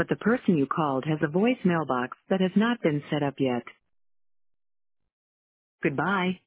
but the person you called has a voicemail box that has not been set up yet. Goodbye.